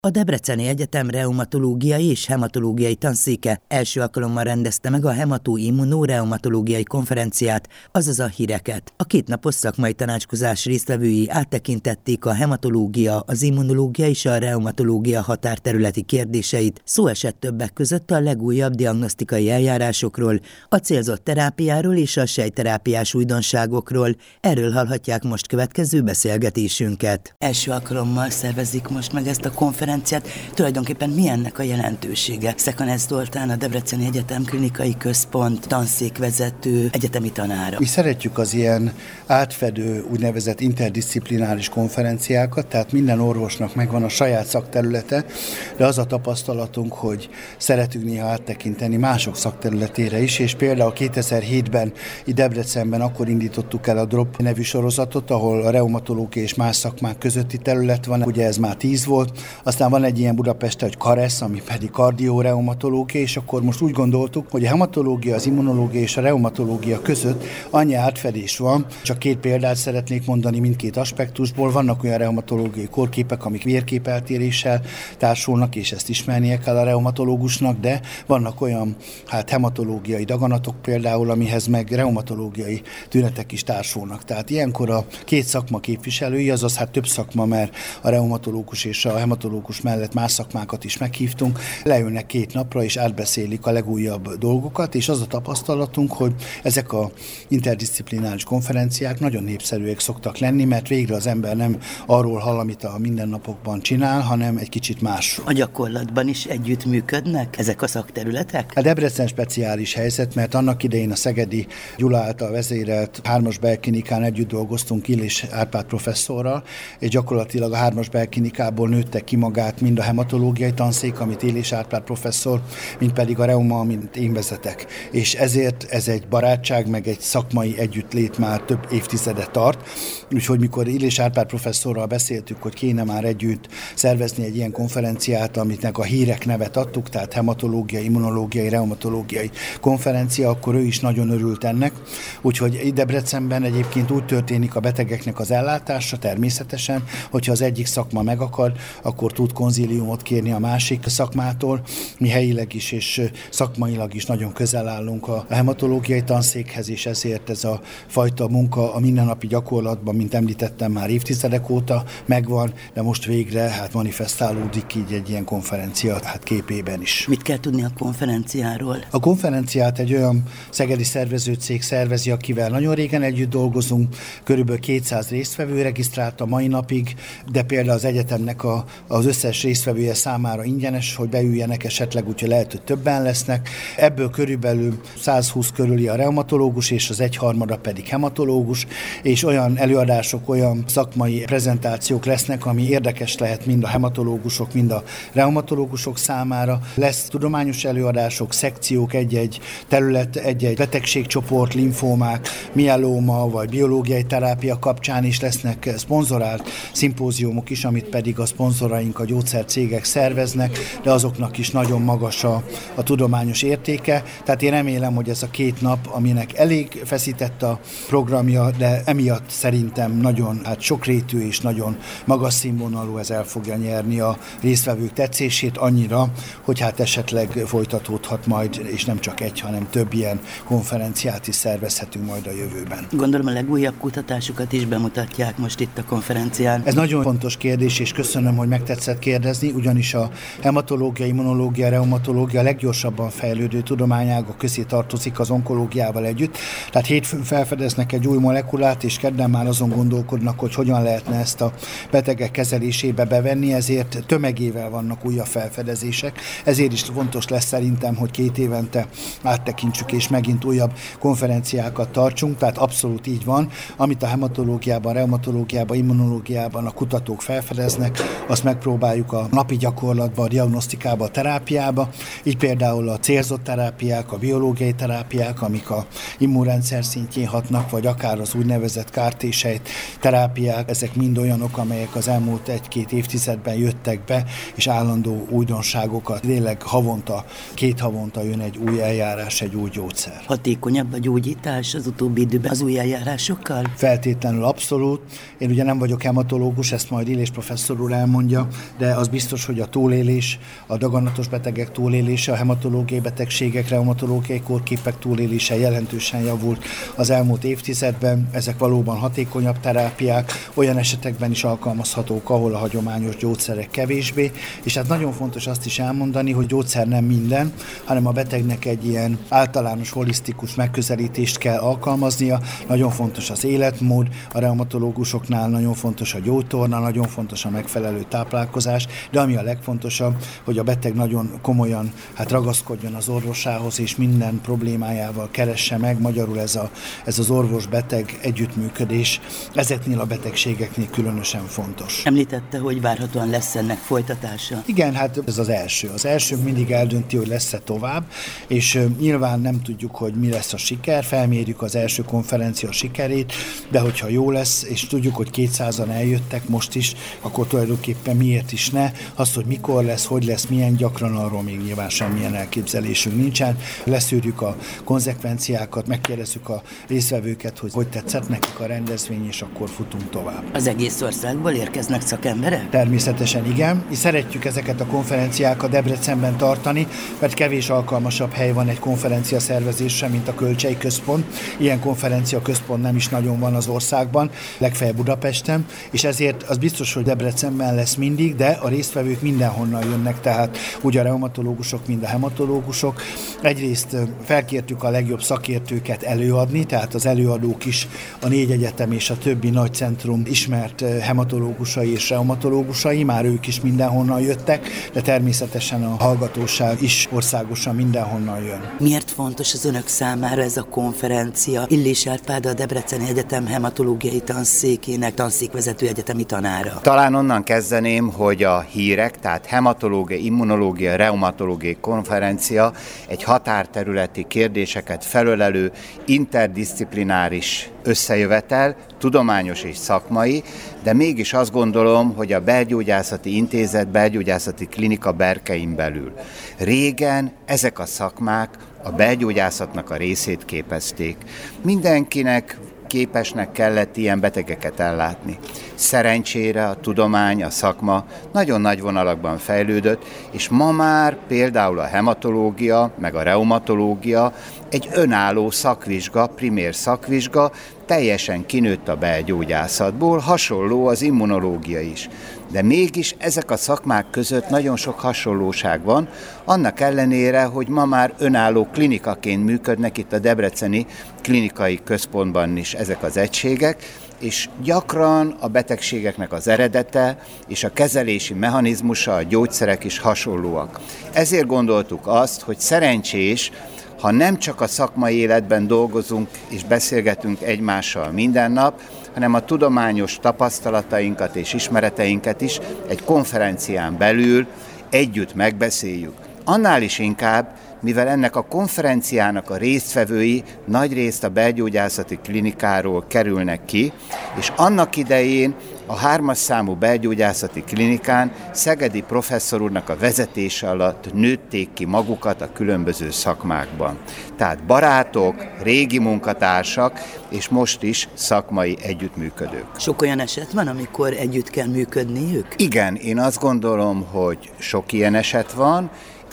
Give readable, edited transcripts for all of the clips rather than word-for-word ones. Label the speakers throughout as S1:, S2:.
S1: A Debreceni Egyetem reumatológiai és hematológiai tanszéke első alkalommal rendezte meg a hemato-immunóreumatológiai konferenciát, azaz a híreket. A kétnapos szakmai tanácskozás résztvevői áttekintették a hematológia, az immunológia és a reumatológia határterületi kérdéseit, szó esett többek között a legújabb diagnosztikai eljárásokról, a célzott terápiáról és a sejtterápiás újdonságokról. Erről hallhatják most következő beszélgetésünket. Első alkalommal szervezik most meg ezt a konferenciát. Tulajdonképpen mi ennek a jelentősége? Szekanesz Zoltán, a Debreceni Egyetem Klinikai Központ tanszékvezető egyetemi tanára.
S2: Mi szeretjük az ilyen átfedő, úgynevezett interdisziplináris konferenciákat, tehát minden orvosnak megvan a saját szakterülete, de az a tapasztalatunk, hogy szeretünk néha áttekinteni mások szakterületére is, és például 2007-ben itt Debrecenben akkor indítottuk el a DROP nevű sorozatot, ahol a reumatológia és más szakmák közötti terület van, ugye ez már 10 volt, aztán van egy ilyen Budapesten, hogy KARESZ, ami pedig kardióreumatológia, és akkor most úgy gondoltuk, hogy a hematológia, az immunológia és a reumatológia között annyi átfedés van. Csak két példát szeretnék mondani mindkét aspektusból. Vannak olyan reumatológiai kórképek, amik vérképeltéréssel társulnak, és ezt ismernie kell a reumatológusnak, de vannak olyan hematológiai daganatok például, amihez meg reumatológiai tünetek is társulnak. Tehát ilyenkor a két szakma képviselői, azaz több szakma, mert a reumatológus és a hematológus mellett más szakmákat is meghívtunk, leülnek 2 napra és átbeszélik a legújabb dolgokat, és az a tapasztalatunk, hogy ezek a interdisziplináris konferenciák nagyon népszerűek szoktak lenni, mert végre az ember nem arról hall, amit a mindennapokban csinál, hanem egy kicsit másról.
S1: A gyakorlatban is együtt működnek ezek a szakterületek?
S2: A Debrecen speciális helyzet, mert annak idején a szegedi Gyula által vezérelt 3-as belklinikán együtt dolgoztunk Illés Árpád professzorral, és gyakorlatilag a 3-as belklinikából nőtte ki magát mind a hematológiai tanszék, amit Illés Árpád professzor, mind pedig a reuma, amit én vezetek. És ezért ez egy barátság, meg egy szakmai együttlét már több évtizedet tart. Úgyhogy mikor Illés Árpád professzorral beszéltük, hogy kéne már együtt szervezni egy ilyen konferenciát, amitnek a hírek nevet adtuk, tehát hematológiai, immunológiai, reumatológiai konferencia, akkor ő is nagyon örült ennek. Úgyhogy Debrecenben egyébként úgy történik a betegeknek az ellátása természetesen, hogyha az egyik szakma meg akar, akkor tud konzíliumot kérni a másik szakmától. Mi helyileg is és szakmailag is nagyon közel állunk a hematológiai tanszékhez, és ezért ez a fajta munka a mindennapi gyakorlatban, mint említettem, már évtizedek óta megvan, de most végre manifestálódik így egy ilyen konferencia képében is.
S1: Mit kell tudni a konferenciáról?
S2: A konferenciát egy olyan szegedi szervezőcég szervezi, akivel nagyon régen együtt dolgozunk, körülbelül 200 résztvevő regisztrált a mai napig, de például az egyetemnek az összes résztvevője számára ingyenes, hogy beüljenek esetleg, úgyhogy lehet, hogy többen lesznek. Ebből körülbelül 120 körüli a reumatológus, és az 1/3 pedig hematológus, és olyan előadások, olyan szakmai prezentációk lesznek, ami érdekes lehet mind a hematológusok, mind a reumatológusok számára. Lesz tudományos előadások, szekciók, egy-egy terület, egy-egy betegségcsoport, limfómák, mielóma vagy biológiai terápia kapcsán is lesznek szponzorált szimpóziumok is, amit pedig a szponzoraink, a gyógyszercégek szerveznek, de azoknak is nagyon magas a tudományos értéke. Tehát én remélem, hogy ez a 2 nap, aminek elég feszített a programja, de emiatt szerintem nagyon sokrétű és nagyon magas színvonalú, ez el fogja nyerni a résztvevők tetszését annyira, hogy esetleg folytatódhat majd, és nem csak egy, hanem több ilyen konferenciát is szervezhetünk majd a jövőben.
S1: Gondolom a legújabb kutatásokat is bemutatják most itt a konferencián.
S2: Ez nagyon fontos kérdés, és köszönöm, hogy megtetszett kérdezni, ugyanis a hematológia, immunológia, reumatológia leggyorsabban fejlődő tudományágak közé tartozik az onkológiával együtt. Tehát hétfőn felfedeznek egy új molekulát, és kedden már azon gondolkodnak, hogy hogyan lehetne ezt a betegek kezelésébe bevenni, ezért tömegével vannak újabb felfedezések. Ezért is fontos lesz szerintem, hogy 2 évente áttekintsük, és megint újabb konferenciákat tartsunk, tehát abszolút így van. Amit a hematológiában, reumatológiában, immunológiában a kutatók felfedeznek, azt megpróbáljuk a napi gyakorlatban, a diagnosztikába, a terápiába. Így például a célzott terápiák, a biológiai terápiák, amik a immunrendszer szintjén hatnak, vagy akár az úgynevezett CAR-T-sejt terápiák, ezek mind olyanok, amelyek az elmúlt 1-2 évtizedben jöttek be, és állandó újdonságokat. Tényleg 2 havonta jön egy új eljárás, egy új gyógyszer.
S1: Hatékonyabb a gyógyítás az utóbbi időben az új eljárásokkal?
S2: Feltétlenül abszolút. Én ugye nem vagyok hematológus, ezt majd Illés professzor úr elmondja, de az biztos, hogy a túlélés, a daganatos betegek túlélése, a hematológiai betegségek, reumatológiai kórképek túlélése jelentősen javult az elmúlt évtizedben. Ezek valóban hatékonyabb terápiák, olyan esetekben is alkalmazhatók, ahol a hagyományos gyógyszerek kevésbé, és hát nagyon fontos azt is elmondani, hogy gyógyszer nem minden, hanem a betegnek egy ilyen általános holisztikus megközelítést kell alkalmaznia. Nagyon fontos az életmód, a reumatológusoknál nagyon fontos a gyógytorna, nagyon fontos a megfelelő táplálkozás, de ami a legfontosabb, hogy a beteg nagyon komolyan ragaszkodjon az orvosához, és minden problémájával keresse meg. Magyarul ez az orvos-beteg együttműködés ezeknél a betegségeknél különösen fontos.
S1: Említette, hogy várhatóan lesz ennek folytatása.
S2: Igen, hát ez az első. Az első mindig eldönti, hogy lesz-e tovább, és nyilván nem tudjuk, hogy mi lesz a siker, felmérjük az első konferencia sikerét, de hogyha jó lesz, és tudjuk, hogy 200-an eljöttek most is, akkor tulajdonképpen miért is ne? Azt, hogy mikor lesz, hogy lesz, milyen gyakran, arról még nyilván semmilyen elképzelésünk nincsen. Leszűrjük a konzekvenciákat, megkérdezzük a résztvevőket, hogy tetszett nekik a rendezvény, és akkor futunk tovább.
S1: Az egész országból érkeznek szakemberek?
S2: Természetesen igen. Mi szeretjük ezeket a konferenciákat Debrecenben tartani, mert kevés alkalmasabb hely van egy konferencia szervezésre, mint a Kölcsei Központ. Ilyen konferencia központ nem is nagyon van az országban, legfeljebb Budapesten, és ezért az biztos, hogy Debrecenben lesz mindig, de a résztvevők mindenhonnan jönnek, tehát úgy a reumatológusok, mind a hematológusok. Egyrészt felkértük a legjobb szakértőket előadni, tehát az előadók is a 4 egyetem és a többi nagy centrum ismert hematológusai és reumatológusai, már ők is mindenhonnan jöttek, de természetesen a hallgatóság is országosan mindenhonnan jön.
S1: Miért fontos az önök számára ez a konferencia? Illés Árpád, a Debreceni Egyetem hematológiai tanszékének tanszékvezető egyetemi tanára.
S3: Talán onnan kezdeném, hogy a hírek, tehát hematológia, immunológia, reumatológiai konferencia egy határterületi kérdéseket felölelő interdisziplináris összejövetel, tudományos és szakmai, de mégis azt gondolom, hogy a Belgyógyászati Intézet, Belgyógyászati Klinika berkein belül régen ezek a szakmák a belgyógyászatnak a részét képezték. Mindenkinek képesnek kellett ilyen betegeket ellátni. Szerencsére a tudomány, a szakma nagyon nagy vonalakban fejlődött, és ma már például a hematológia, meg a reumatológia egy önálló szakvizsga, primér szakvizsga, teljesen kinőtt a belgyógyászatból, hasonló az immunológia is. De mégis ezek a szakmák között nagyon sok hasonlóság van, annak ellenére, hogy ma már önálló klinikaként működnek itt a Debreceni Klinikai Központban is ezek az egységek, és gyakran a betegségeknek az eredete és a kezelési mechanizmusa, a gyógyszerek is hasonlóak. Ezért gondoltuk azt, hogy szerencsés, ha nem csak a szakmai életben dolgozunk és beszélgetünk egymással minden nap, hanem a tudományos tapasztalatainkat és ismereteinket is egy konferencián belül együtt megbeszéljük. Annál is inkább, mivel ennek a konferenciának a résztvevői nagyrészt a belgyógyászati klinikáról kerülnek ki, és annak idején a 3-as számú belgyógyászati klinikán Szegedi professzor úrnak a vezetése alatt nőtték ki magukat a különböző szakmákban. Tehát barátok, régi munkatársak, és most is szakmai együttműködők.
S1: Sok olyan eset van, amikor együtt kell működniük?
S3: Igen, én azt gondolom, hogy sok ilyen eset van,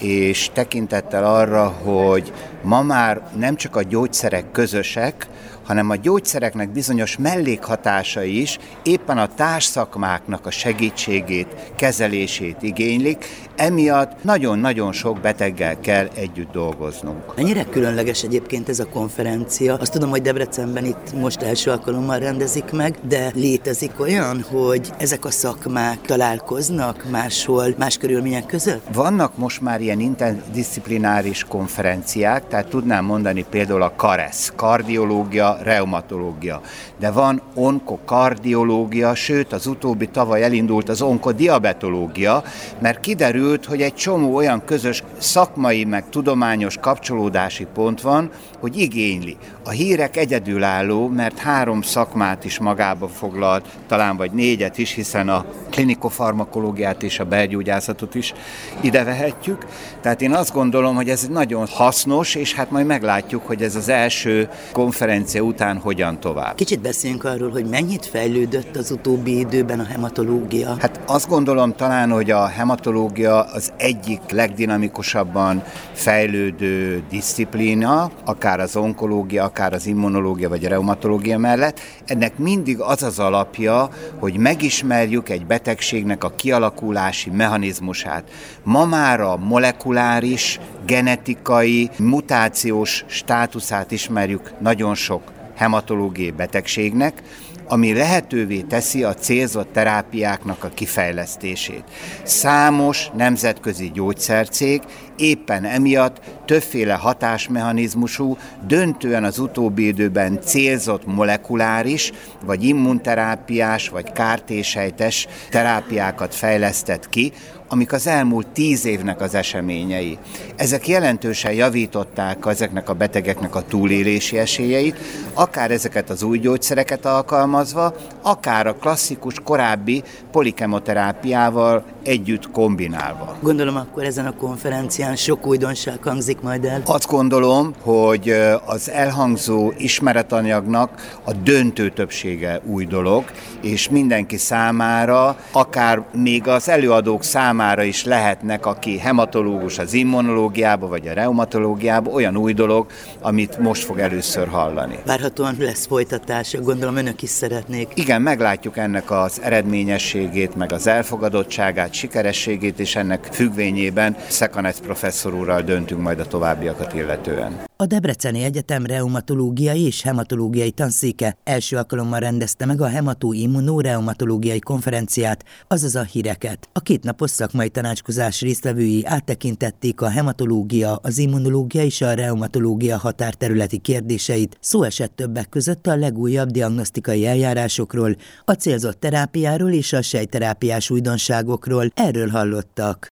S3: és tekintettel arra, hogy ma már nem csak a gyógyszerek közösek, hanem a gyógyszereknek bizonyos mellékhatásai is éppen a társszakmáknak a segítségét, kezelését igénylik, emiatt nagyon-nagyon sok beteggel kell együtt dolgoznunk.
S1: Mennyire különleges egyébként ez a konferencia? Azt tudom, hogy Debrecenben itt most első alkalommal rendezik meg, de létezik olyan, hogy ezek a szakmák találkoznak máshol, más körülmények között?
S3: Vannak most már ilyen interdisziplináris konferenciák, tehát tudnám mondani például a KARESZ, kardiológia, reumatológia, de van onkokardiológia, sőt az utóbbi tavaly elindult az onkodiabetológia, mert kiderült, hogy egy csomó olyan közös szakmai meg tudományos kapcsolódási pont van, hogy igényli. A hírek egyedülálló, mert 3 szakmát is magába foglalt, talán vagy 4 is, hiszen a klinikofarmakológiát és a belgyógyászatot is ide vehetjük. Tehát én azt gondolom, hogy ez nagyon hasznos, és hát majd meglátjuk, hogy ez az első konferencia után hogyan tovább.
S1: Kicsit beszéljünk arról, hogy mennyit fejlődött az utóbbi időben a hematológia.
S3: Hát azt gondolom talán, hogy a hematológia az egyik legdinamikusabban fejlődő diszciplína, akár az onkológia, akár az immunológia vagy a reumatológia mellett. Ennek mindig az az alapja, hogy megismerjük egy betegségnek a kialakulási mechanizmusát. Ma már a molekuláris, genetikai, mutációs státuszát ismerjük nagyon sok hematológiai betegségnek, ami lehetővé teszi a célzott terápiáknak a kifejlesztését. Számos nemzetközi gyógyszercég éppen emiatt többféle hatásmechanizmusú, döntően az utóbbi időben célzott molekuláris, vagy immunterápiás, vagy kártésejtes terápiákat fejlesztett ki, amik az elmúlt 10 évnek az eseményei. Ezek jelentősen javították ezeknek a betegeknek a túlélési esélyeit, akár ezeket az új gyógyszereket alkalmazva, akár a klasszikus korábbi polikemoterápiával együtt kombinálva.
S1: Gondolom akkor ezen a konferencián sok újdonság hangzik majd el.
S3: Azt gondolom, hogy az elhangzó ismeretanyagnak a döntő többsége új dolog, és mindenki számára, akár még az előadók számára is lehetnek, aki hematológus az immunológiába vagy a reumatológiába, olyan új dolog, amit most fog először hallani.
S1: Várhatóan lesz folytatása, gondolom önök is szeretnék.
S3: Igen, meglátjuk ennek az eredményességét, meg az elfogadottságát, sikerességét, és ennek függvényében Szekanec professzor úrral döntünk majd a továbbiakat illetően.
S1: A Debreceni Egyetem reumatológiai és hematológiai tanszéke első alkalommal rendezte meg a hemato-immunóreumatológiai konferenciát, azaz a híreket. A kétnapos szakmai tanácskozás résztvevői áttekintették a hematológia, az immunológia és a reumatológia határterületi kérdéseit. Szó esett többek között a legújabb diagnosztikai eljárásokról, a célzott terápiáról és a sejterápiás újdonságokról. Erről hallottak.